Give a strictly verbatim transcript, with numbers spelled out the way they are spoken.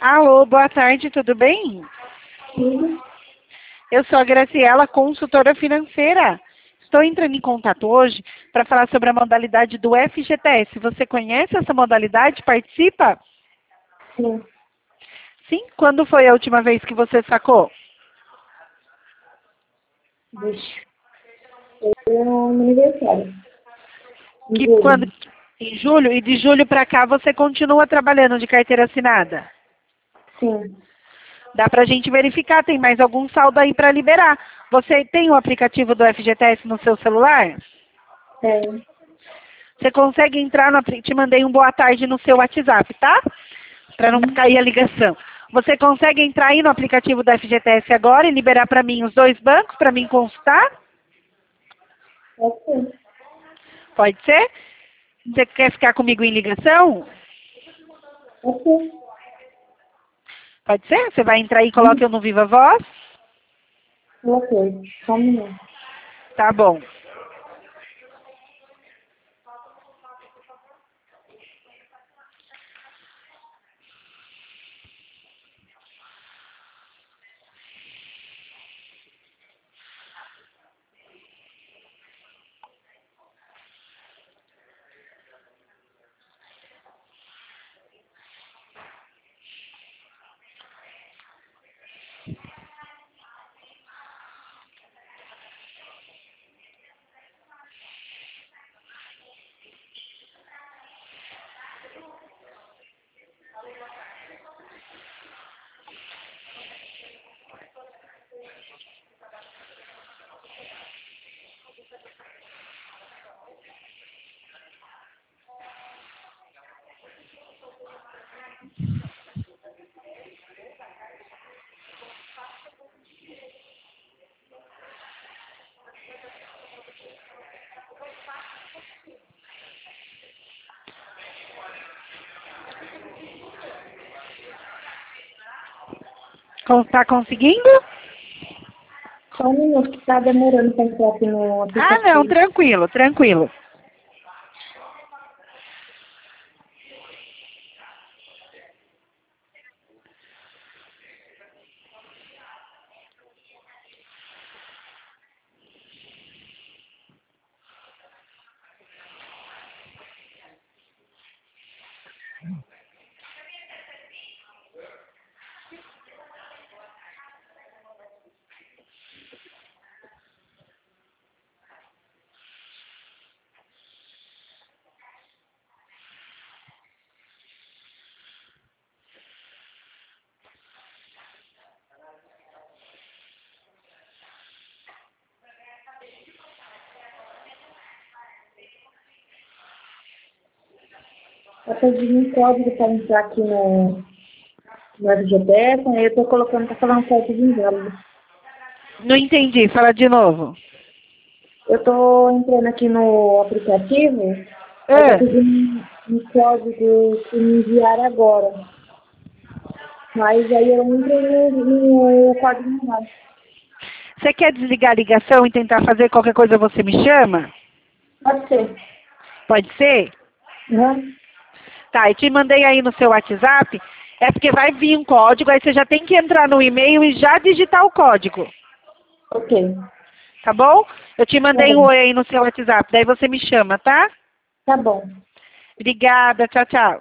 Alô, boa tarde, tudo bem? Sim. Eu sou a Graciela, consultora financeira. Estou entrando em contato hoje para falar sobre a modalidade do F G T S. Você conhece essa modalidade? Participa? Sim. Sim? Quando foi a última vez que você sacou? Deixa. Eu no aniversário. Em Que julho. quando em julho e de julho para cá você continua trabalhando de carteira assinada? Sim. Dá para a gente verificar, tem mais algum saldo aí para liberar. Você tem o aplicativo do F G T S no seu celular? Tem. Você consegue entrar no aplicativo? Te mandei um boa tarde no seu WhatsApp, tá? Para não Uhum. cair a ligação. Você consegue entrar aí no aplicativo do F G T S agora e liberar para mim os dois bancos para mim consultar? Pode ser. Pode ser? Você quer ficar comigo em ligação? Pode ser. Pode ser? Você vai entrar aí e coloca Uhum. eu no Viva Voz? Ok. Só um minuto. Tá bom. Está conseguindo? Só um minuto que tá demorando para entrar aqui no Ah, não, aplicativo. tranquilo, tranquilo. Tá pedindo um código para entrar aqui no, no F G T S, aí eu tô colocando para falar um código inválido. Não entendi, fala de novo. Eu tô entrando aqui no aplicativo, aí tá Ah, pedindo um código para me enviar agora. Mas aí eu entro no, no código inválido. você quer desligar a ligação e tentar fazer qualquer coisa, você me chama? Pode ser. Pode ser? Uhum. Tá, eu te mandei aí no seu WhatsApp. É porque vai vir um código, aí você já tem que entrar no e-mail e já digitar o código. Ok. Tá bom? Eu te Tá mandei um bom. oi aí no seu WhatsApp, daí você me chama, tá? Tá bom. Obrigada, tchau, tchau.